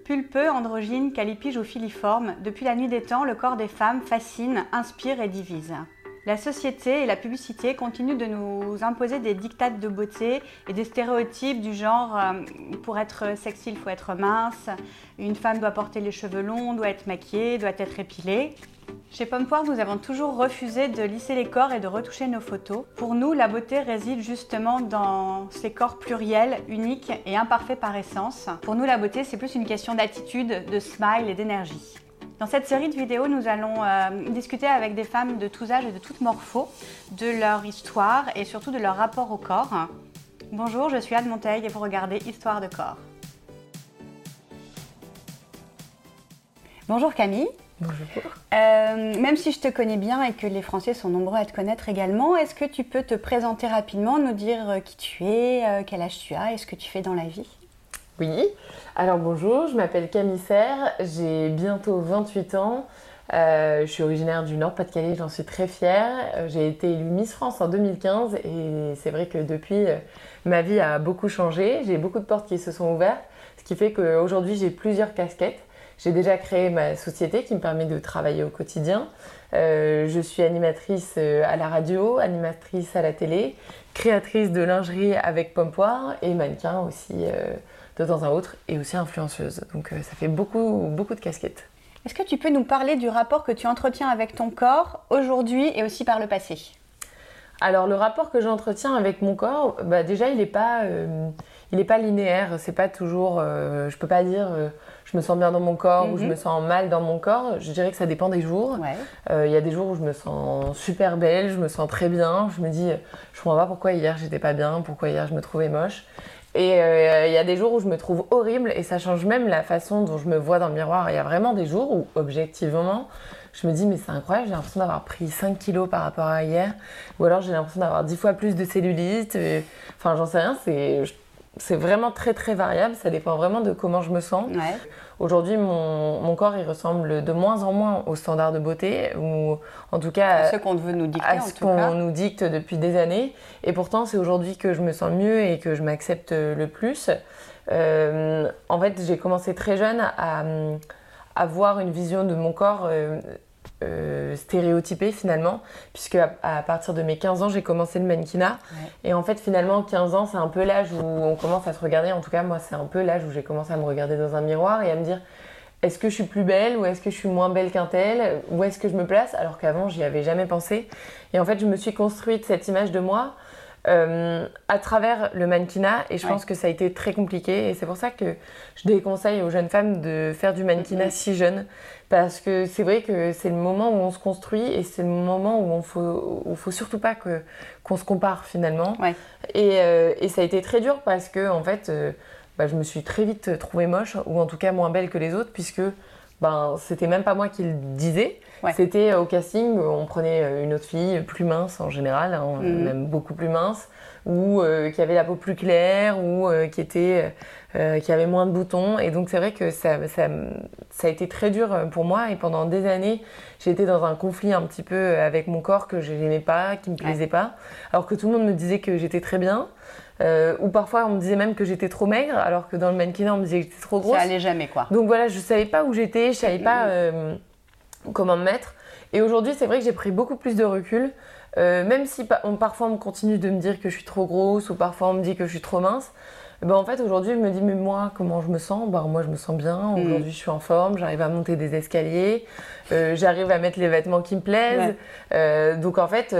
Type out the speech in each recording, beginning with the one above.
Pulpeux, androgyne, calipige ou filiforme, depuis la nuit des temps, le corps des femmes fascine, inspire et divise. La société et la publicité continuent de nous imposer des diktats de beauté et des stéréotypes du genre pour être sexy, il faut être mince, une femme doit porter les cheveux longs, doit être maquillée, doit être épilée. Chez Pompoir, nous avons toujours refusé de lisser les corps et de retoucher nos photos. Pour nous, la beauté réside justement dans ces corps pluriels, uniques et imparfaits par essence. Pour nous, la beauté, c'est plus une question d'attitude, de smile et d'énergie. Dans cette série de vidéos, nous allons discuter avec des femmes de tous âges et de toutes morphos, de leur histoire et surtout de leur rapport au corps. Bonjour, je suis Anne Monteil et vous regardez Histoire de corps. Bonjour Camille. Bonjour. Même si je te connais bien et que les Français sont nombreux à te connaître également, est-ce que tu peux te présenter rapidement, nous dire qui tu es, quel âge tu as et ce que tu fais dans la vie ? Oui, alors bonjour, je m'appelle Camille Serre, j'ai bientôt 28 ans, je suis originaire du Nord-Pas-de-Calais, j'en suis très fière. J'ai été élue Miss France en 2015 et c'est vrai que depuis, ma vie a beaucoup changé, j'ai beaucoup de portes qui se sont ouvertes, ce qui fait qu'aujourd'hui j'ai plusieurs casquettes. J'ai déjà créé ma société qui me permet de travailler au quotidien. Je suis animatrice à la radio, animatrice à la télé, créatrice de lingerie avec Pompoir et mannequin aussi de temps à autre et aussi influenceuse. Donc ça fait beaucoup de casquettes. Est-ce que tu peux nous parler du rapport que tu entretiens avec ton corps aujourd'hui et aussi par le passé ? Alors le rapport que j'entretiens avec mon corps, déjà il n'est pas linéaire, c'est pas toujours, je peux pas dire je me sens bien dans mon corps ou je me sens mal dans mon corps, je dirais que ça dépend des jours. Ouais. Y a des jours où je me sens super belle, je me sens très bien, je me dis je comprends pas pourquoi hier j'étais pas bien, pourquoi hier je me trouvais moche. Et il y a des jours où je me trouve horrible et ça change même la façon dont je me vois dans le miroir. Il y a vraiment des jours où objectivement je me dis mais c'est incroyable, j'ai l'impression d'avoir pris 5 kilos par rapport à hier, ou alors j'ai l'impression d'avoir 10 fois plus de cellulite, enfin j'en sais rien, c'est vraiment très très variable, ça dépend vraiment de comment je me sens. Ouais. Aujourd'hui mon corps il ressemble de moins en moins aux standards de beauté, ou en tout cas à ce qu'on veut nous dicter, à ce qu'on nous dicte depuis des années, et pourtant c'est aujourd'hui que je me sens mieux et que je m'accepte le plus. En fait j'ai commencé très jeune à avoir une vision de mon corps stéréotypée finalement, puisque à partir de mes 15 ans j'ai commencé le mannequinat. Ouais. Et en fait finalement 15 ans c'est un peu l'âge où on commence à se regarder, en tout cas moi c'est un peu l'âge où j'ai commencé à me regarder dans un miroir et à me dire est-ce que je suis plus belle ou est-ce que je suis moins belle qu'un tel, où est-ce que je me place, alors qu'avant j'y avais jamais pensé. Et en fait je me suis construite cette image de moi à travers le mannequinat, et je pense que ça a été très compliqué, et c'est pour ça que je déconseille aux jeunes femmes de faire du mannequinat si jeune, parce que c'est vrai que c'est le moment où on se construit et c'est le moment où faut surtout pas qu'on se compare finalement. Ouais. Et ça a été très dur parce que en fait je me suis très vite trouvée moche, ou en tout cas moins belle que les autres, puisque c'était même pas moi qui le disais. Ouais. C'était au casting, on prenait une autre fille plus mince en général, même beaucoup plus mince, ou qui avait la peau plus claire, ou qui avait moins de boutons. Et donc c'est vrai que ça a été très dur pour moi, et pendant des années j'ai été dans un conflit un petit peu avec mon corps que je n'aimais pas, qui me plaisait pas, alors que tout le monde me disait que j'étais très bien. Ou parfois on me disait même que j'étais trop maigre, alors que dans le mannequinat on me disait que j'étais trop grosse. Ça allait jamais quoi. Donc voilà, je savais pas où j'étais, je savais pas comment me mettre. Et aujourd'hui c'est vrai que j'ai pris beaucoup plus de recul, même si parfois on continue de me dire que je suis trop grosse, ou parfois on me dit que je suis trop mince. En fait aujourd'hui je me dis mais moi comment je me sens ? Moi je me sens bien, aujourd'hui je suis en forme, j'arrive à monter des escaliers, j'arrive à mettre les vêtements qui me plaisent. Ouais. Donc en fait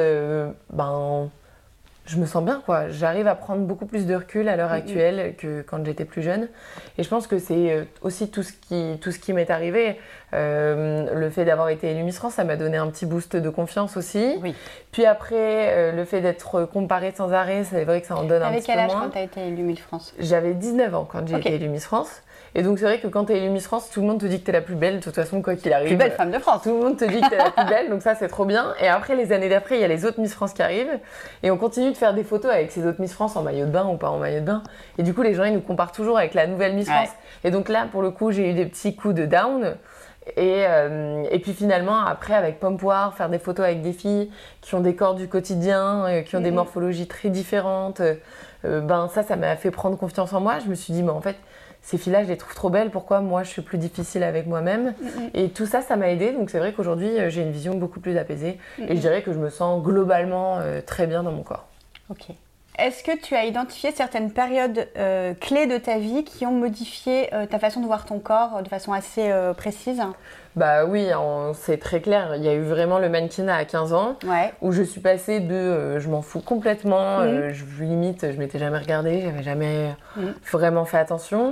je me sens bien quoi, j'arrive à prendre beaucoup plus de recul à l'heure actuelle que quand j'étais plus jeune, et je pense que c'est aussi tout ce qui m'est arrivé, le fait d'avoir été élue Miss France, ça m'a donné un petit boost de confiance aussi. Oui. Puis après le fait d'être comparée sans arrêt, c'est vrai que ça en donne un petit peu moins. Avec quel âge quand tu as été élue Miss France ? J'avais 19 ans quand j'ai été élue Miss France. Et donc c'est vrai que quand t'es élue Miss France, tout le monde te dit que t'es la plus belle, de toute façon quoi qu'il arrive. Plus belle femme de France. Tout le monde te dit que t'es la plus belle, donc ça c'est trop bien. Et après les années d'après, il y a les autres Miss France qui arrivent, et on continue de faire des photos avec ces autres Miss France en maillot de bain ou pas en maillot de bain. Et du coup les gens ils nous comparent toujours avec la nouvelle Miss France. Et donc là pour le coup j'ai eu des petits coups de down. Et puis finalement après avec Pompoir, faire des photos avec des filles qui ont des corps du quotidien, qui ont des morphologies très différentes, ça m'a fait prendre confiance en moi. Je me suis dit mais en fait ces filles-là, je les trouve trop belles, pourquoi moi je suis plus difficile avec moi-même? Et tout ça, ça m'a aidée. Donc c'est vrai qu'aujourd'hui, j'ai une vision beaucoup plus apaisée. Et je dirais que je me sens globalement très bien dans mon corps. Ok. Est-ce que tu as identifié certaines périodes clés de ta vie qui ont modifié ta façon de voir ton corps de façon assez précise? Bah oui, c'est très clair. Il y a eu vraiment le mannequinat à 15 ans où je suis passée de je m'en fous complètement, je m'étais jamais regardée, j'avais jamais vraiment fait attention,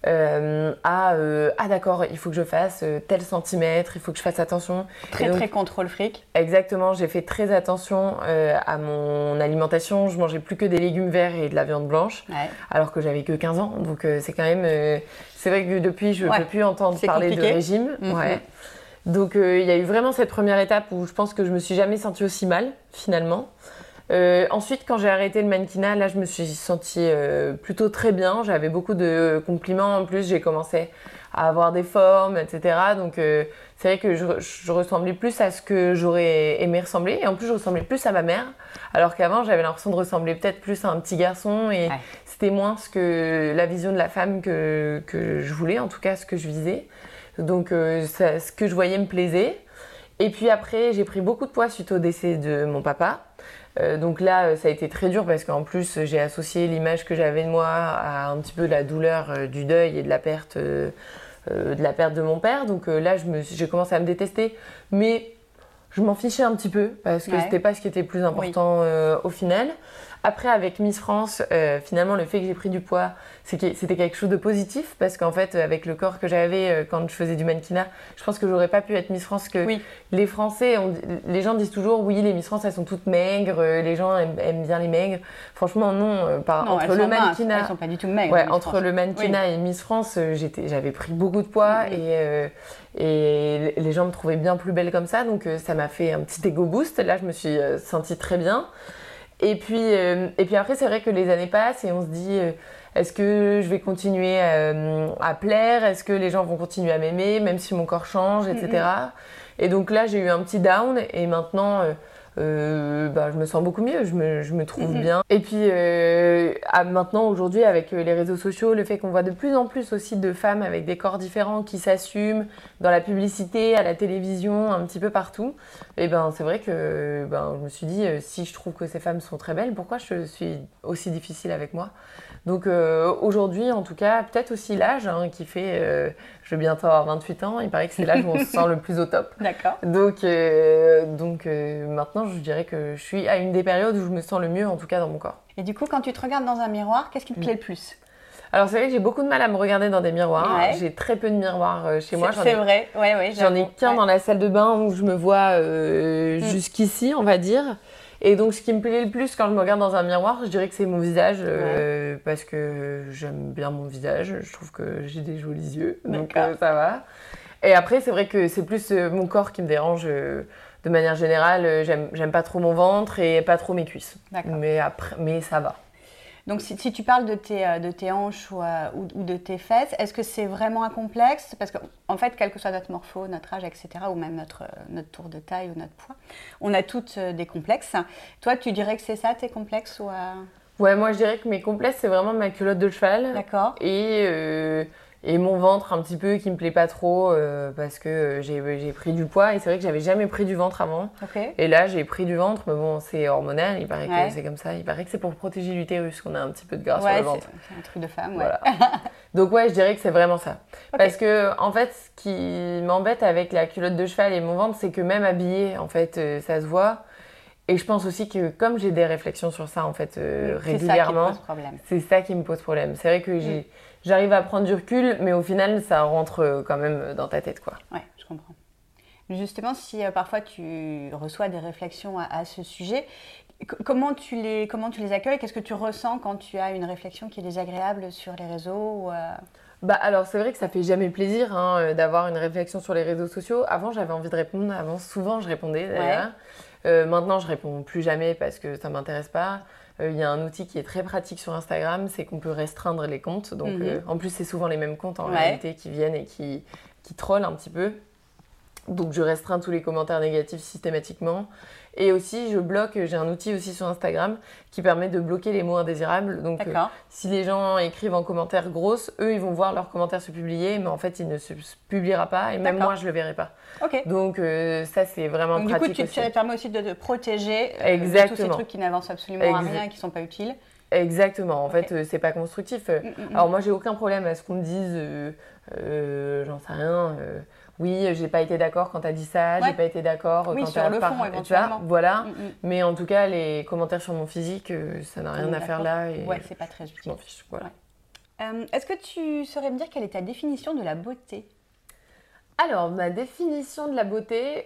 ah d'accord, il faut que je fasse tel centimètre, il faut que je fasse attention. Très contrôle fric. Exactement, j'ai fait très attention à mon alimentation. Je mangeais plus que des légumes verts et de la viande blanche, alors que j'avais que 15 ans. Donc c'est quand même... c'est vrai que depuis, je ne peux plus entendre parler de régime. Donc il y a eu vraiment cette première étape où je pense que je me suis jamais sentie aussi mal, finalement. Ensuite, quand j'ai arrêté le mannequinat, là, je me suis sentie plutôt très bien. J'avais beaucoup de compliments. En plus, j'ai commencé à avoir des formes, etc. Donc, c'est vrai que je ressemblais plus à ce que j'aurais aimé ressembler. Et en plus, je ressemblais plus à ma mère. Alors qu'avant, j'avais l'impression de ressembler peut-être plus à un petit garçon. Et c'était moins la vision de la femme que je voulais, en tout cas, ce que je visais. Donc, ce que je voyais me plaisait. Et puis après, j'ai pris beaucoup de poids suite au décès de mon papa. Donc là, ça a été très dur parce qu'en plus, j'ai associé l'image que j'avais de moi à un petit peu de la douleur du deuil et de la perte de mon père. Donc là, j'ai commencé à me détester. Mais je m'en fichais un petit peu parce que c'était pas ce qui était le plus important au final. Après, avec Miss France, finalement, le fait que j'ai pris du poids, c'était quelque chose de positif parce qu'en fait, avec le corps que j'avais quand je faisais du mannequinat, je pense que j'aurais pas pu être Miss France les Français, les gens disent toujours oui, les Miss France, elles sont toutes maigres, les gens aiment bien les maigres. Franchement, non. Entre le mannequinat, elles sont pas du tout maigres. Entre le mannequinat et Miss France, j'avais pris beaucoup de poids et les gens me trouvaient bien plus belle comme ça, donc ça m'a fait un petit ego boost. Là, je me suis sentie très bien. Et puis après, c'est vrai que les années passent et on se dit est-ce que je vais continuer à plaire? Est-ce que les gens vont continuer à m'aimer, même si mon corps change, etc. Et donc là, j'ai eu un petit down et maintenant, je me sens beaucoup mieux, je me trouve bien. Et puis maintenant, aujourd'hui, avec les réseaux sociaux, le fait qu'on voit de plus en plus aussi de femmes avec des corps différents qui s'assument dans la publicité, à la télévision, un petit peu partout, et c'est vrai que je me suis dit, si je trouve que ces femmes sont très belles, pourquoi je suis aussi difficile avec moi? Donc aujourd'hui, en tout cas, peut-être aussi l'âge qui fait... je vais bientôt avoir 28 ans, il paraît que c'est l'âge où on se sent le plus au top. D'accord. Donc maintenant, je dirais que je suis à une des périodes où je me sens le mieux, en tout cas dans mon corps. Et du coup, quand tu te regardes dans un miroir, qu'est-ce qui te plaît le plus? Alors c'est vrai que j'ai beaucoup de mal à me regarder dans des miroirs. J'ai très peu de miroirs chez moi. C'est vrai, j'en ai qu'un dans la salle de bain où je me vois jusqu'ici, on va dire. Et donc, ce qui me plaît le plus quand je me regarde dans un miroir, je dirais que c'est mon visage, parce que j'aime bien mon visage. Je trouve que j'ai des jolis yeux, donc ça va. Et après, c'est vrai que c'est plus mon corps qui me dérange de manière générale. J'aime pas trop mon ventre et pas trop mes cuisses. Mais ça va. Donc, si tu parles de tes hanches ou de tes fesses, est-ce que c'est vraiment un complexe? Parce qu'en fait, quel que soit notre morpho, notre âge, etc., ou même notre tour de taille ou notre poids, on a toutes des complexes. Toi, tu dirais que c'est ça, tes complexes ou Ouais, moi, je dirais que mes complexes, c'est vraiment ma culotte de cheval. D'accord. Et mon ventre un petit peu qui me plaît pas trop parce que j'ai pris du poids et c'est vrai que j'avais jamais pris du ventre avant. Et là j'ai pris du ventre, mais bon c'est hormonal, il paraît que c'est comme ça, il paraît que c'est pour protéger l'utérus qu'on a un petit peu de gras sur le ventre. C'est un truc de femme, voilà. Donc je dirais que c'est vraiment ça. Parce que en fait ce qui m'embête avec la culotte de cheval et mon ventre, c'est que même habillée en fait ça se voit. Et je pense aussi que comme j'ai des réflexions sur ça en fait régulièrement, c'est ça qui me pose problème. C'est vrai que j'arrive à prendre du recul, mais au final, ça rentre quand même dans ta tête, quoi. Ouais, je comprends. Justement, si parfois tu reçois des réflexions à ce sujet, comment tu les accueilles? Qu'est-ce que tu ressens quand tu as une réflexion qui est désagréable sur les réseaux Alors, c'est vrai que ça fait jamais plaisir d'avoir une réflexion sur les réseaux sociaux. Avant, j'avais envie de répondre. Avant, souvent, je répondais, d'ailleurs. Maintenant, je réponds plus jamais parce que ça m'intéresse pas. Il y a un outil qui est très pratique sur Instagram, c'est qu'on peut restreindre les comptes. Donc, en plus, c'est souvent les mêmes comptes en réalité qui viennent et qui trollent un petit peu. Donc je restreins tous les commentaires négatifs systématiquement. Et aussi, j'ai un outil aussi sur Instagram qui permet de bloquer les mots indésirables. Donc si les gens écrivent en commentaire grosse, eux, ils vont voir leurs commentaires se publier, mais en fait, il ne se publiera pas et même moi, je ne le verrai pas. Donc ça, c'est vraiment donc, pratique. Du coup, ça permet aussi de te protéger de tous ces trucs qui n'avancent absolument à rien et qui ne sont pas utiles. Exactement, en fait, c'est pas constructif. Alors moi, j'ai aucun problème à ce qu'on me dise, j'en sais rien... oui, j'ai pas été d'accord quand t'as dit ça, j'ai pas été d'accord quand sur le fond, éventuellement. Voilà, mais en tout cas, les commentaires sur mon physique, ça n'a rien à faire là. Et c'est pas très utile. Je m'en fiche, voilà. Est-ce que tu saurais me dire quelle est ta définition de la beauté ? Alors, ma définition de la beauté,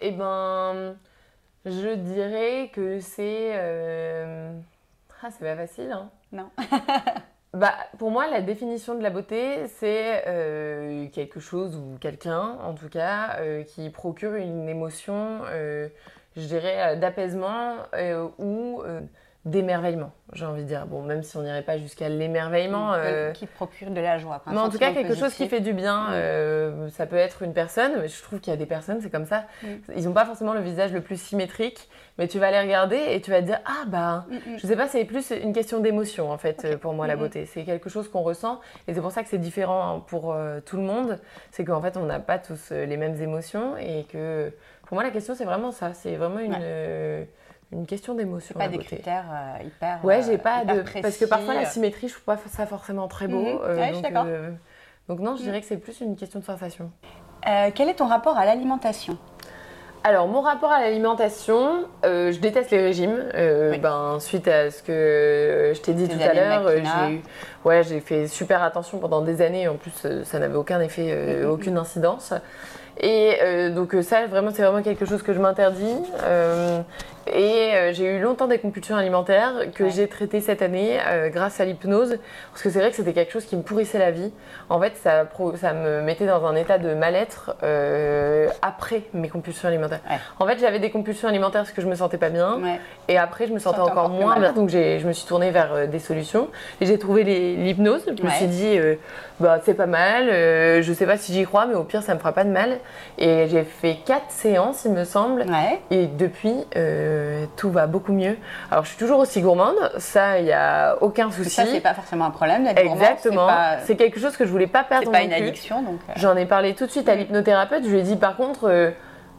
je dirais que c'est... c'est pas facile, hein. Non. Pour moi, la définition de la beauté, c'est quelque chose ou quelqu'un, en tout cas, qui procure une émotion, je dirais, d'apaisement ou d'émerveillement, j'ai envie de dire. Bon, même si on n'irait pas jusqu'à l'émerveillement. Qui procure de la joie. Mais en tout cas, quelque chose qui fait du bien. Ça peut être une personne, mais je trouve qu'il y a des personnes, c'est comme ça. Ils n'ont pas forcément le visage le plus symétrique, mais tu vas les regarder et tu vas te dire je sais pas, c'est plus une question d'émotion en fait pour moi la beauté. C'est quelque chose qu'on ressent et c'est pour ça que c'est différent pour tout le monde. C'est qu'en fait on n'a pas tous les mêmes émotions et que pour moi la question c'est vraiment ça. C'est vraiment une question d'émotion. C'est pas des critères hyper. J'ai pas de précis. Parce que parfois la symétrie je trouve pas ça forcément très beau. Je suis d'accord. Donc non, je dirais que c'est plus une question de sensation. Quel est ton rapport à l'alimentation ? Alors, mon rapport à l'alimentation, je déteste les régimes. Suite à ce que je t'ai dit tout à l'heure, j'ai fait super attention pendant des années. En plus, ça n'avait aucun effet, aucune incidence. Et donc ça, vraiment, c'est vraiment quelque chose que je m'interdis. J'ai eu longtemps des compulsions alimentaires que j'ai traitées cette année grâce à l'hypnose. Parce que c'est vrai que c'était quelque chose qui me pourrissait la vie. En fait, ça me mettait dans un état de mal-être après mes compulsions alimentaires. En fait, j'avais des compulsions alimentaires parce que je me sentais pas bien. Et après, je me sentais encore moins bien. Donc, je me suis tournée vers des solutions. Et j'ai trouvé l'hypnose. Je me suis dit, c'est pas mal. Je sais pas si j'y crois, mais au pire, ça me fera pas de mal. Et j'ai fait 4 séances, il me semble. Et depuis, tout va beaucoup mieux. Alors, je suis toujours aussi gourmande. Ça, il n'y a aucun souci. Ça, c'est pas forcément un problème d'être gourmand. Exactement. C'est quelque chose que je voulais pas perdre. C'est pas une addiction. Donc J'en ai parlé tout de suite à l'hypnothérapeute. Je lui ai dit, par contre...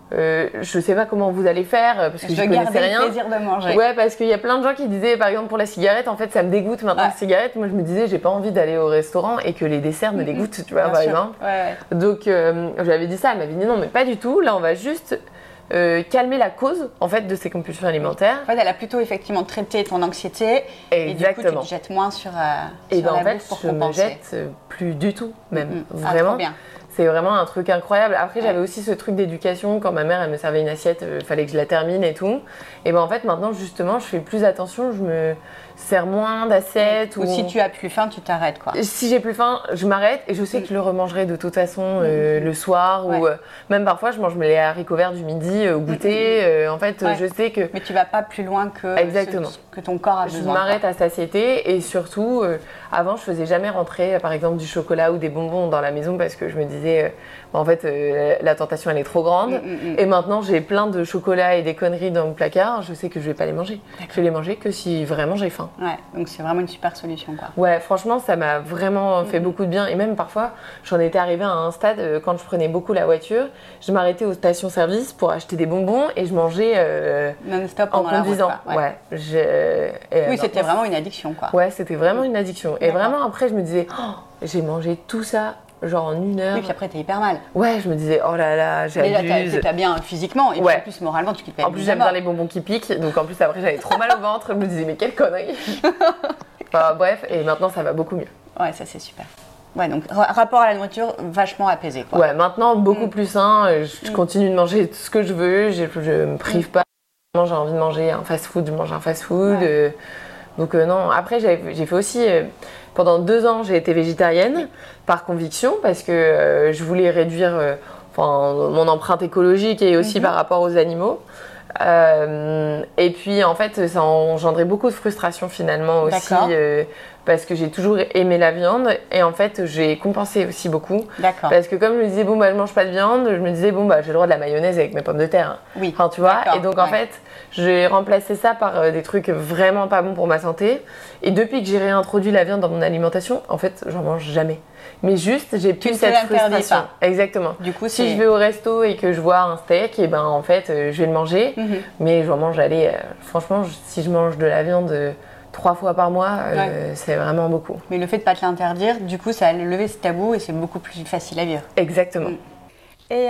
je sais pas comment vous allez faire parce que je connaissais rien. Le plaisir de manger. Ouais, parce qu'il y a plein de gens qui disaient, par exemple pour la cigarette, en fait ça me dégoûte maintenant la cigarette. Moi je me disais, j'ai pas envie d'aller au restaurant et que les desserts me dégoûtent, tu vois, par exemple. Donc j'avais dit ça, elle m'avait dit non, mais pas du tout. Là on va juste calmer la cause en fait de ces compulsions alimentaires. En fait, elle a plutôt effectivement traité ton anxiété. Et du coup, tu te jettes moins sur la bouffe pour compenser. Je me jette plus du tout, même vraiment. Trop bien. C'est vraiment un truc incroyable. Après, j'avais aussi ce truc d'éducation. Quand ma mère, elle me servait une assiette, fallait que je la termine et tout. Et en fait, maintenant, justement, je fais plus attention. Je me sers moins d'assiettes. Ou si tu as plus faim, tu t'arrêtes, quoi. Si j'ai plus faim, je m'arrête. Et je sais que je le remangerai de toute façon le soir. Ou même parfois, je mange les haricots verts du midi au goûter. En fait, je sais que... Mais tu vas pas plus loin que que ton corps a besoin. Je m'arrête à satiété. Et surtout, avant, je faisais jamais rentrer, par exemple, du chocolat ou des bonbons dans la maison parce que je me disais... en fait, la tentation, elle est trop grande. Et maintenant, j'ai plein de chocolat et des conneries dans le placard. Je sais que je vais pas les manger. Je vais les manger que si vraiment j'ai faim. Ouais, donc c'est vraiment une super solution, quoi. Ouais, franchement, ça m'a vraiment fait beaucoup de bien. Et même parfois, j'en étais arrivée à un stade, quand je prenais beaucoup la voiture, je m'arrêtais aux stations-service pour acheter des bonbons et je mangeais non-stop en conduisant. Oui, c'était vraiment une addiction, quoi. Ouais, c'était vraiment une addiction. Et vraiment, après, je me disais, j'ai mangé tout ça genre en 1 heure. Oui, puis après, t'es hyper mal. Ouais, je me disais, oh là là, j'abuse. T'es pas bien physiquement, et puis en plus, moralement, tu quittes pas. En plus, j'aime bien les bonbons qui piquent, donc en plus, après, j'avais trop mal au ventre. Je me disais, mais quelle connerie. Enfin, bref, et maintenant, ça va beaucoup mieux. Ouais, ça, c'est super. Ouais, donc rapport à la nourriture vachement apaisé, quoi. Ouais, maintenant, beaucoup plus sain. Je continue de manger tout ce que je veux. Je me prive pas. J'ai envie de manger un fast-food, je mange un fast-food. Donc non, après, j'ai fait aussi... pendant 2 ans, j'ai été végétarienne par conviction parce que je voulais réduire mon empreinte écologique et aussi par rapport aux animaux. Et puis en fait, ça a engendré beaucoup de frustration finalement aussi, parce que j'ai toujours aimé la viande et en fait j'ai compensé aussi beaucoup. D'accord. Parce que comme je me disais, bon bah je mange pas de viande, je me disais, bon bah j'ai le droit de la mayonnaise avec mes pommes de terre. Oui. Enfin tu vois, et donc en fait, j'ai remplacé ça par des trucs vraiment pas bons pour ma santé. Et depuis que j'ai réintroduit la viande dans mon alimentation, en fait, j'en mange jamais. Mais juste, j'ai plus cette frustration. Pas. Exactement. Du coup, si je vais au resto et que je vois un steak, et ben en fait, je vais le manger. Mais j'en mange, franchement, si je mange de la viande 3 fois par mois, c'est vraiment beaucoup. Mais le fait de ne pas te l'interdire, du coup, ça a levé ce tabou et c'est beaucoup plus facile à vivre. Exactement. Et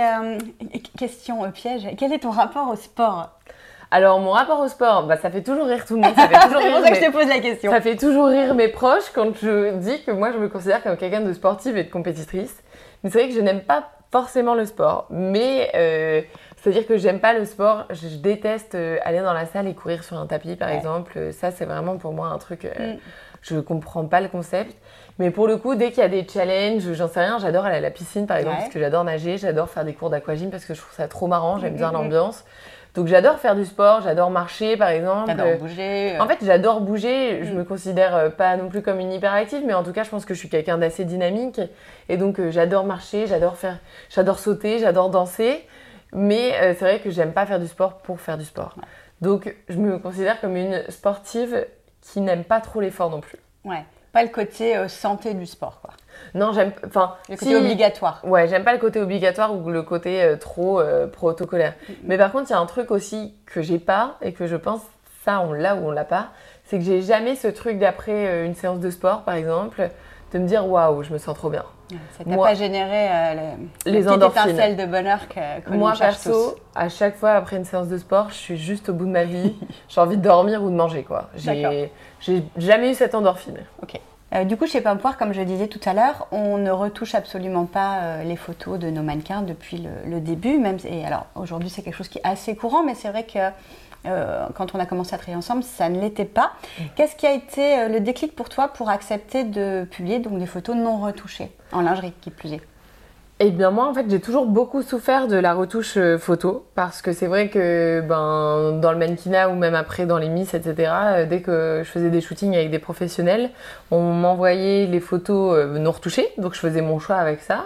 question piège, quel est ton rapport au sport ? Alors, mon rapport au sport, ça fait toujours rire tout le monde. Ça fait toujours c'est pour ça que je te pose la question. Ça fait toujours rire mes proches quand je dis que moi, je me considère comme quelqu'un de sportive et de compétitrice. Mais c'est vrai que je n'aime pas forcément le sport. Mais c'est-à-dire que j'aime pas le sport. Je déteste aller dans la salle et courir sur un tapis, par exemple. Ça, c'est vraiment pour moi un truc... Je comprends pas le concept. Mais pour le coup, dès qu'il y a des challenges, j'en sais rien, j'adore aller à la piscine, par exemple, parce que j'adore nager. J'adore faire des cours d'aquagym parce que je trouve ça trop marrant. J'aime bien l'ambiance. Donc j'adore faire du sport, j'adore marcher par exemple. J'adore bouger. En fait, j'adore bouger. Je me considère pas non plus comme une hyperactive, mais en tout cas, je pense que je suis quelqu'un d'assez dynamique. Et donc j'adore marcher, j'adore sauter, j'adore danser. Mais c'est vrai que j'aime pas faire du sport pour faire du sport. Donc je me considère comme une sportive qui n'aime pas trop l'effort non plus. Ouais. Pas le côté santé du sport, quoi. Non, le côté obligatoire. Ouais, j'aime pas le côté obligatoire ou le côté trop protocolaire. Mais par contre, il y a un truc aussi que j'ai pas et que je pense, ça, on l'a ou on l'a pas, c'est que j'ai jamais ce truc d'après une séance de sport, par exemple, de me dire waouh, je me sens trop bien. Ça t'a pas généré les endorphines, étincelles de bonheur que moi, nous cherchons perso, tous. à chaque fois après une séance de sport, je suis juste au bout de ma vie. J'ai envie de dormir ou de manger, quoi. J'ai jamais eu cette endorphine. Ok. Du coup, chez Pompoir, comme je disais tout à l'heure, on ne retouche absolument pas les photos de nos mannequins depuis le début. Et alors, aujourd'hui, c'est quelque chose qui est assez courant, mais c'est vrai que quand on a commencé à travailler ensemble, ça ne l'était pas. Qu'est-ce qui a été le déclic pour toi pour accepter de publier donc, des photos non retouchées, en lingerie, qui plus est ? Eh bien moi en fait j'ai toujours beaucoup souffert de la retouche photo parce que c'est vrai que dans le mannequinat ou même après dans les Miss etc, dès que je faisais des shootings avec des professionnels, on m'envoyait les photos non retouchées, donc je faisais mon choix avec ça.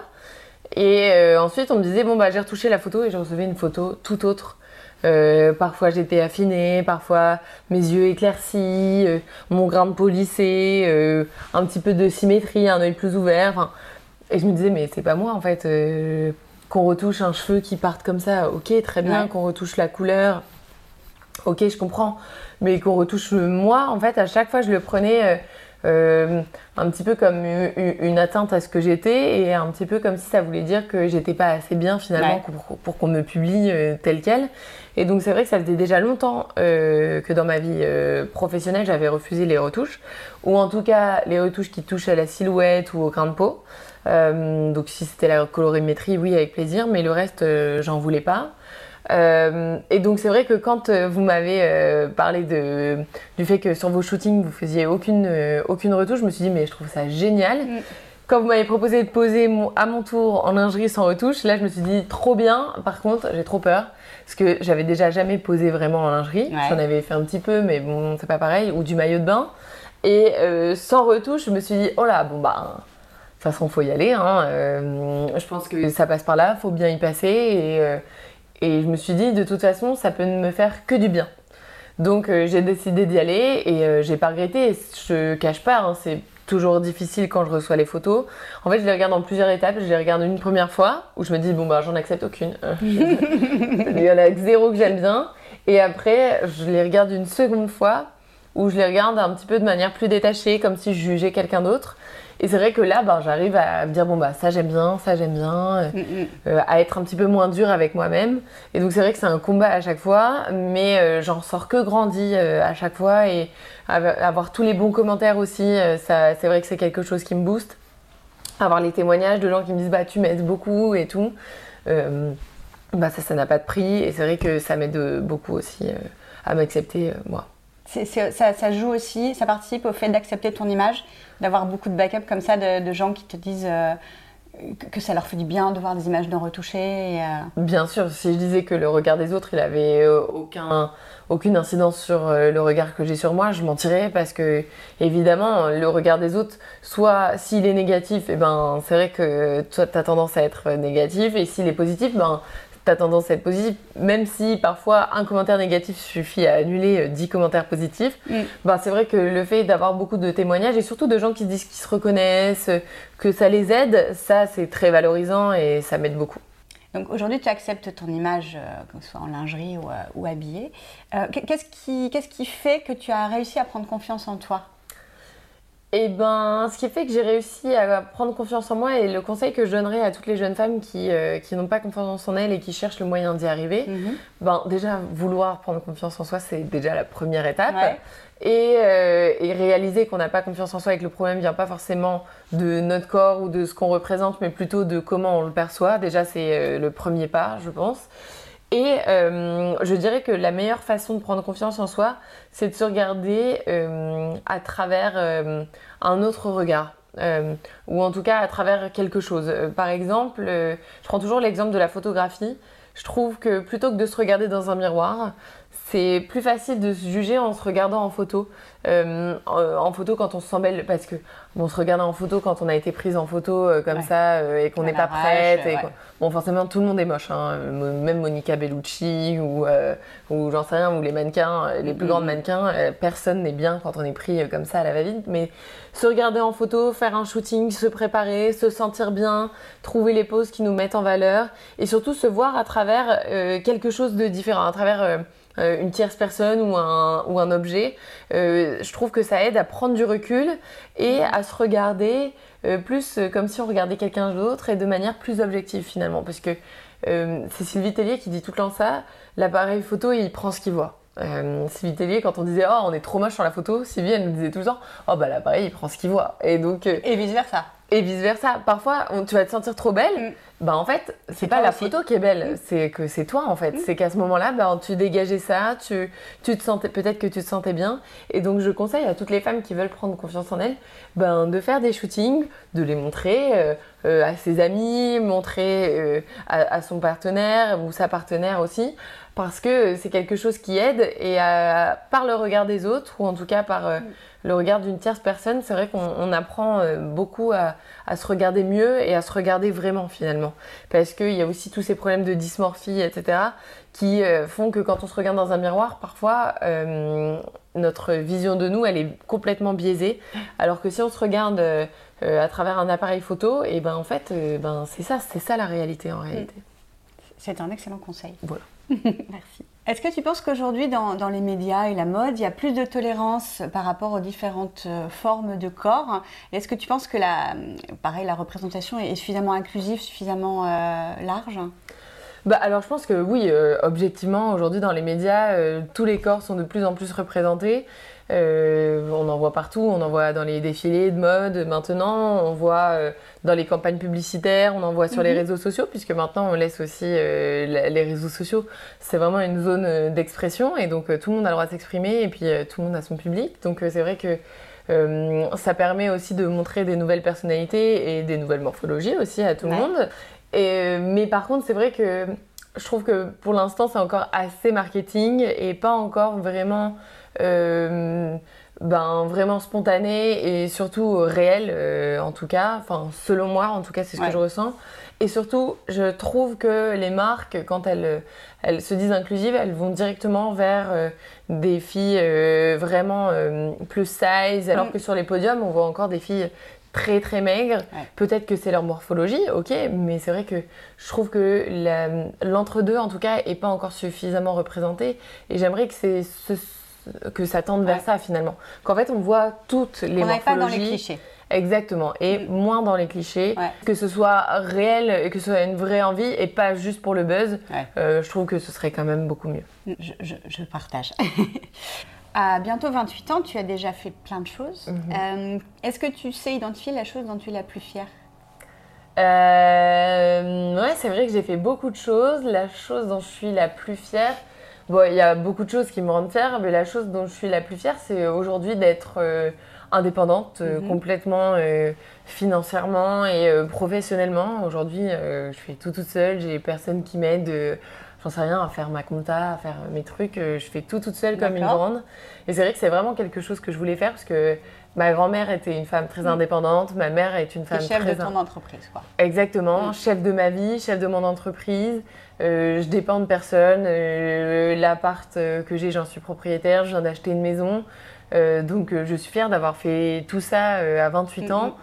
Et ensuite on me disait j'ai retouché la photo et je recevais une photo tout autre. Parfois j'étais affinée, parfois mes yeux éclaircis, mon grain de peau lissé, un petit peu de symétrie, un œil plus ouvert. Et je me disais, mais c'est pas moi en fait, qu'on retouche un cheveu qui parte comme ça, ok, très bien, qu'on retouche la couleur, ok, je comprends. Mais qu'on retouche moi, en fait, à chaque fois, je le prenais un petit peu comme une atteinte à ce que j'étais et un petit peu comme si ça voulait dire que j'étais pas assez bien finalement pour qu'on me publie tel quel. Et donc, c'est vrai que ça faisait déjà longtemps que dans ma vie professionnelle, j'avais refusé les retouches, ou en tout cas, les retouches qui touchent à la silhouette ou au grain de peau. Donc si c'était la colorimétrie, oui, avec plaisir, mais le reste, j'en voulais pas. Et donc c'est vrai que quand vous m'avez parlé du fait que sur vos shootings vous faisiez aucune retouche, je me suis dit mais je trouve ça génial. Quand vous m'avez proposé de poser à mon tour en lingerie sans retouche, là je me suis dit trop bien. Par contre j'ai trop peur parce que j'avais déjà jamais posé vraiment en lingerie. J'en avais fait un petit peu mais bon c'est pas pareil, ou du maillot de bain. Et sans retouche je me suis dit oh là bon bah... De toute façon, il faut y aller. Je pense que ça passe par là, il faut bien y passer. Et je me suis dit, de toute façon, ça peut ne me faire que du bien. Donc, j'ai décidé d'y aller et j'ai pas regretté. Et je ne cache pas, c'est toujours difficile quand je reçois les photos. En fait, je les regarde en plusieurs étapes. Je les regarde une première fois où je me dis, j'en accepte aucune. Il y en a 0 que j'aime bien. Et après, je les regarde une seconde fois où je les regarde un petit peu de manière plus détachée, comme si je jugeais quelqu'un d'autre. Et c'est vrai que là, j'arrive à me dire, ça j'aime bien, à être un petit peu moins dure avec moi-même. Et donc c'est vrai que c'est un combat à chaque fois, mais j'en sors que grandi à chaque fois. Et avoir tous les bons commentaires aussi, ça, c'est vrai que c'est quelque chose qui me booste. Avoir les témoignages de gens qui me disent, tu m'aides beaucoup et tout. Ça n'a pas de prix. Et c'est vrai que ça m'aide beaucoup aussi à m'accepter, moi. Ça joue aussi, ça participe au fait d'accepter ton image, d'avoir beaucoup de backup comme ça de gens qui te disent que ça leur fait du bien de voir des images non retouchées Bien sûr, si je disais que le regard des autres, il avait aucune incidence sur le regard que j'ai sur moi, je mentirais parce que, évidemment, le regard des autres, soit s'il est négatif, eh ben, c'est vrai que toi, tu as tendance à être négatif, et s'il est positif, ben, t'as tendance à être positif, même si parfois un commentaire négatif suffit à annuler 10 commentaires positifs. Ben, c'est vrai que le fait d'avoir beaucoup de témoignages et surtout de gens qui disent qu'ils se reconnaissent, que ça les aide, ça c'est très valorisant et ça m'aide beaucoup. Donc aujourd'hui tu acceptes ton image, que ce soit en lingerie ou habillée. Qu'est-ce qui fait que tu as réussi à prendre confiance en toi ? Et ben, ce qui fait que j'ai réussi à prendre confiance en moi, et le conseil que je donnerais à toutes les jeunes femmes qui n'ont pas confiance en elles et qui cherchent le moyen d'y arriver, ben, déjà vouloir prendre confiance en soi, c'est déjà la première étape. Ouais. Et réaliser qu'on n'a pas confiance en soi et que le problème vient pas forcément de notre corps ou de ce qu'on représente, mais plutôt de comment on le perçoit. Déjà, c'est le premier pas, je pense. Et je dirais que la meilleure façon de prendre confiance en soi, c'est de se regarder à travers un autre regard. Ou en tout cas à travers quelque chose. Par exemple, je prends toujours l'exemple de la photographie. Je trouve que plutôt que de se regarder dans un miroir, c'est plus facile de se juger en se regardant en photo. En photo quand on se sent belle, parce que on se regarde en photo quand on a été prise en photo comme ça et qu'on n'est pas prête. Et bon, forcément, tout le monde est moche, hein. Même Monica Bellucci ou j'en sais rien, ou les mannequins, les plus grands mannequins, personne n'est bien quand on est pris comme ça à la va-vite. Mais se regarder en photo, faire un shooting, se préparer, se sentir bien, trouver les poses qui nous mettent en valeur et surtout se voir à travers quelque chose de différent, à travers une tierce personne ou un objet. Je trouve que ça aide à prendre du recul et à se regarder plus comme si on regardait quelqu'un d'autre et de manière plus objective finalement. Parce que c'est Sylvie Tellier qui dit tout le temps ça, l'appareil photo il prend ce qu'il voit. Sylvie Tellier, quand on disait oh on est trop moche sur la photo, Sylvie elle nous disait tout le temps oh bah l'appareil il prend ce qu'il voit. Et donc et vice versa. Et vice versa. Parfois, tu vas te sentir trop belle. Bah en fait, c'est pas la photo qui est belle, c'est que c'est toi en fait. C'est qu'à ce moment-là, bah, tu dégageais ça, tu te sentais, peut-être que tu te sentais bien. Et donc je conseille à toutes les femmes qui veulent prendre confiance en elles, ben, de faire des shootings, de les montrer à ses amis, montrer à son partenaire ou sa partenaire aussi. Parce que c'est quelque chose qui aide et par le regard des autres, ou en tout cas par le regard d'une tierce personne, c'est vrai qu'on apprend beaucoup à se regarder mieux et à se regarder vraiment finalement. Parce qu'il y a aussi tous ces problèmes de dysmorphie, etc. qui font que quand on se regarde dans un miroir, parfois notre vision de nous, elle est complètement biaisée. Alors que si on se regarde à travers un appareil photo, et ben en fait, c'est ça la réalité en réalité. C'est un excellent conseil. Voilà. Merci. Est-ce que tu penses qu'aujourd'hui, dans les médias et la mode, il y a plus de tolérance par rapport aux différentes formes de corps ? Et est-ce que tu penses que la représentation est suffisamment inclusive, suffisamment large ? Bah alors je pense que oui, objectivement, aujourd'hui dans les médias, tous les corps sont de plus en plus représentés. On en voit partout, on en voit dans les défilés de mode maintenant, on voit dans les campagnes publicitaires, on en voit sur les réseaux sociaux, puisque maintenant on laisse aussi les réseaux sociaux, c'est vraiment une zone d'expression et donc tout le monde a le droit de s'exprimer et puis tout le monde a son public. Donc c'est vrai que ça permet aussi de montrer des nouvelles personnalités et des nouvelles morphologies aussi à tout le monde. Mais par contre c'est vrai que je trouve que pour l'instant c'est encore assez marketing et pas encore vraiment vraiment spontané et surtout réel en tout cas, enfin selon moi en tout cas c'est ce que je ressens. Et surtout je trouve que les marques quand elles se disent inclusives, elles vont directement vers des filles vraiment plus size, alors que sur les podiums on voit encore des filles très très maigres. Peut-être que c'est leur morphologie, ok, mais c'est vrai que je trouve que l'entre-deux en tout cas est pas encore suffisamment représenté et j'aimerais que ça tende vers ça finalement. Qu'en fait on voit toutes les morphologies. On n'est pas dans les clichés. Exactement, et moins dans les clichés, que ce soit réel et que ce soit une vraie envie et pas juste pour le buzz. Je trouve que ce serait quand même beaucoup mieux. Je partage. À bientôt 28 ans, tu as déjà fait plein de choses. Est-ce que tu sais identifier la chose dont tu es la plus fière ? Ouais, c'est vrai que j'ai fait beaucoup de choses. La chose dont je suis la plus fière, bon, il y a beaucoup de choses qui me rendent fière, mais la chose dont je suis la plus fière, c'est aujourd'hui d'être indépendante complètement financièrement et professionnellement. Aujourd'hui, je fais tout toute seule, j'ai personne qui m'aide, j'en sais rien, à faire ma compta, à faire mes trucs. Je fais tout toute seule comme une grande. Et c'est vrai que c'est vraiment quelque chose que je voulais faire parce que ma grand-mère était une femme très indépendante, ma mère est une femme très... chef de ton entreprise, quoi. Exactement, chef de ma vie, chef de mon entreprise. Je dépends de personne. L'appart que j'ai, j'en suis propriétaire, je viens d'acheter une maison. Donc je suis fière d'avoir fait tout ça à 28 ans.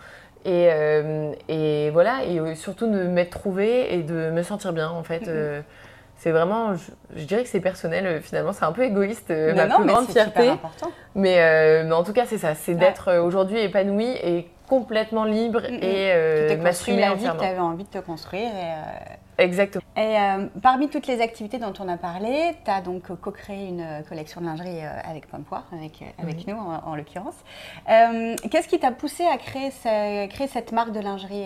Et voilà, et surtout de m'être trouvée et de me sentir bien, en fait. C'est vraiment, je dirais que c'est personnel, finalement, c'est un peu égoïste, ma plus grande fierté. Super important. Mais en tout cas, c'est ça, c'est d'être aujourd'hui épanouie et complètement libre et m'assumer la vie que tu avais envie de te construire. Exactement. Et parmi toutes les activités dont on a parlé, tu as donc co-créé une collection de lingerie avec Pompoire, avec nous en l'occurrence. Qu'est-ce qui t'a poussé à créer cette marque de lingerie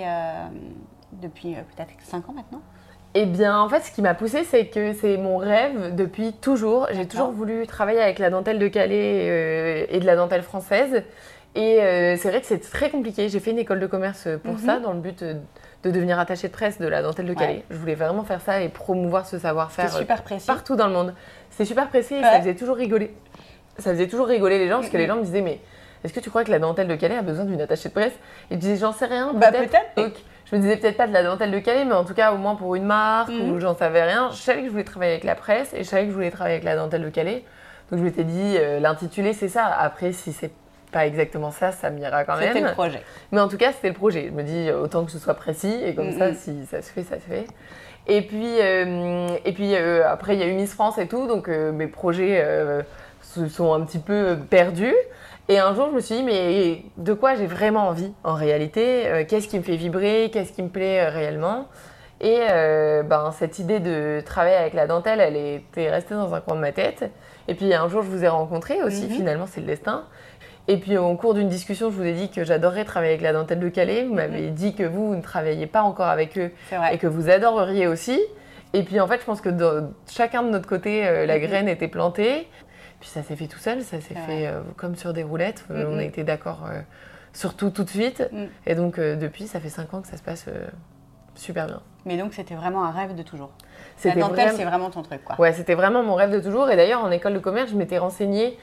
depuis peut-être 5 ans maintenant ? Eh bien, en fait, ce qui m'a poussée, c'est que c'est mon rêve depuis toujours. J'ai toujours voulu travailler avec la dentelle de Calais et de la dentelle française. Et c'est vrai que c'est très compliqué. J'ai fait une école de commerce pour ça, dans le but de devenir attachée de presse de la dentelle de Calais. Je voulais vraiment faire ça et promouvoir ce savoir-faire partout dans le monde. C'était super précis et ça faisait toujours rigoler. Ça faisait toujours rigoler les gens parce que les gens me disaient « Mais est-ce que tu crois que la dentelle de Calais a besoin d'une attachée de presse ?» Et je disais « J'en sais rien, peut-être. » Donc, je me disais peut-être pas de la dentelle de Calais, mais en tout cas au moins pour une marque où j'en savais rien. Je savais que je voulais travailler avec la presse et je savais que je voulais travailler avec la dentelle de Calais. Donc je m'étais dit, l'intitulé c'est ça. Après, si c'est pas exactement ça, ça m'ira quand même. C'était le projet. Mais en tout cas, c'était le projet. Je me dis, autant que ce soit précis et comme ça, si ça se fait, ça se fait. Et puis après, il y a eu Miss France et tout, donc mes projets se sont un petit peu perdus. Et un jour, je me suis dit, mais de quoi j'ai vraiment envie en réalité ? Qu'est-ce qui me fait vibrer ? Qu'est-ce qui me plaît réellement ? Et cette idée de travailler avec la dentelle, elle était restée dans un coin de ma tête. Et puis un jour, je vous ai rencontré aussi, finalement, c'est le destin. Et puis au cours d'une discussion, je vous ai dit que j'adorerais travailler avec la dentelle de Calais. Vous m'avez dit que vous ne travailliez pas encore avec eux et que vous adoreriez aussi. Et puis en fait, je pense que chacun de notre côté, la graine était plantée. Puis ça s'est fait tout seul, ça s'est fait comme sur des roulettes. On a été d'accord sur tout de suite. Et donc depuis, ça fait 5 ans que ça se passe super bien. Mais donc c'était vraiment un rêve de toujours. La dentelle, c'est vraiment ton truc, quoi. Ouais, c'était vraiment mon rêve de toujours. Et d'ailleurs, en école de commerce, je m'étais renseignée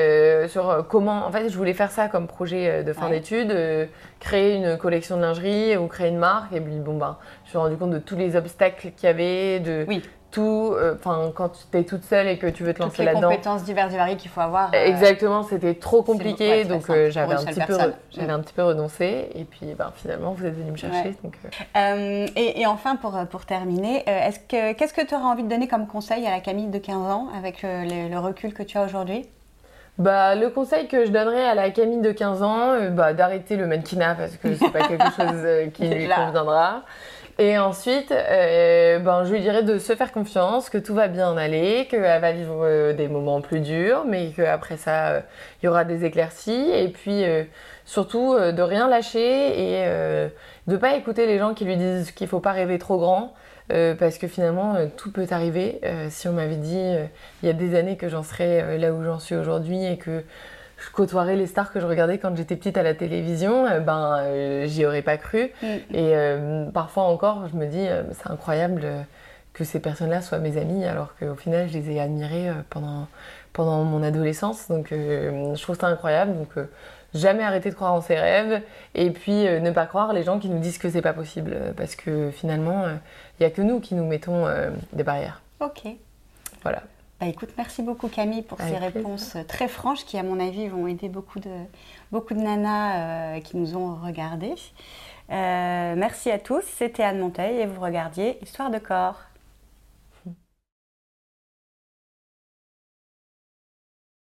sur comment... En fait, je voulais faire ça comme projet de fin d'études, créer une collection de lingerie ou créer une marque. Et puis, je me suis rendu compte de tous les obstacles qu'il y avait, tout, quand tu es toute seule et que tu veux te lancer là-dedans. Toutes les compétences diverses et variées qu'il faut avoir. Exactement, c'était trop compliqué, donc j'avais un petit peu renoncé. Et puis finalement, vous êtes venu me chercher. Donc, Et enfin, pour terminer, qu'est-ce que tu aurais envie de donner comme conseil à la Camille de 15 ans avec le recul que tu as aujourd'hui ? Le conseil que je donnerais à la Camille de 15 ans, d'arrêter le mannequinat parce que c'est pas quelque chose qui lui conviendra. Et ensuite, je lui dirais de se faire confiance, que tout va bien aller, qu'elle va vivre des moments plus durs, mais qu'après ça, il y aura des éclaircies. Et puis, surtout, de rien lâcher et de ne pas écouter les gens qui lui disent qu'il ne faut pas rêver trop grand. Parce que finalement, tout peut arriver. Si on m'avait dit il y a des années que j'en serais là où j'en suis aujourd'hui et que je côtoierais les stars que je regardais quand j'étais petite à la télévision, j'y aurais pas cru. Et parfois encore, je me dis, c'est incroyable que ces personnes-là soient mes amies, alors qu'au final, je les ai admirées pendant mon adolescence. Donc, je trouve ça incroyable. Donc, jamais arrêter de croire en ses rêves. Et puis, ne pas croire les gens qui nous disent que c'est pas possible. Parce que finalement, il n'y a que nous qui nous mettons des barrières. Ok. Voilà. Écoute, merci beaucoup Camille pour ces réponses très franches qui, à mon avis, vont aider beaucoup de nanas qui nous ont regardées. Merci à tous, c'était Anne Monteil et vous regardiez Histoire de corps.